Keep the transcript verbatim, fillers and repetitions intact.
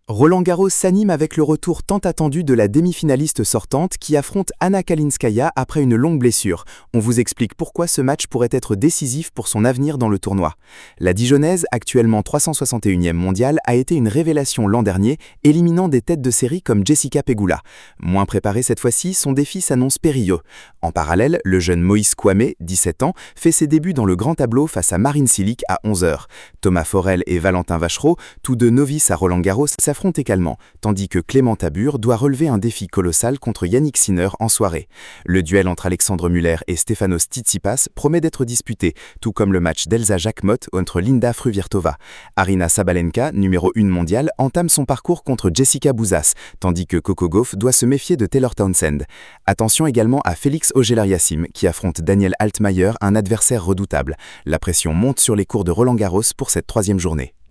Roland-Garros s'anime avec le retour tant attendu de la demi-finaliste sortante qui affronte Anna Kalinskaya après une longue blessure. On vous explique pourquoi ce match pourrait être décisif pour son avenir dans le tournoi. La Dijonnaise, actuellement trois cent soixante et unième mondiale, a été une révélation l'an dernier, éliminant des têtes de série comme Jessica Pegula. Moins préparée cette fois-ci, son défi s'annonce périlleux. En parallèle, le jeune Moïse Kouamé, dix-sept ans, fait ses débuts dans le grand tableau face à Marin Cilic à onze heures. Thomas Forel et Valentin Vachereau, tous deux novices à Roland-Garros, s'affrontent également, tandis que Clément Tabur doit relever un défi colossal contre Yannick Sinner en soirée. Le duel entre Alexandre Muller et Stefanos Tsitsipas promet d'être disputé, tout comme le match d'Elsa Jacquemot contre Linda Fruhvirtova. Aryna Sabalenka, numéro un mondiale, entame son parcours contre Jessica Bouzas, tandis que Coco Gauff doit se méfier de Taylor Townsend. Attention également à Félix Auger-Aliassime, qui affronte Daniel Altmaier, un adversaire redoutable. La pression monte sur les cours de Roland-Garros pour cette troisième journée.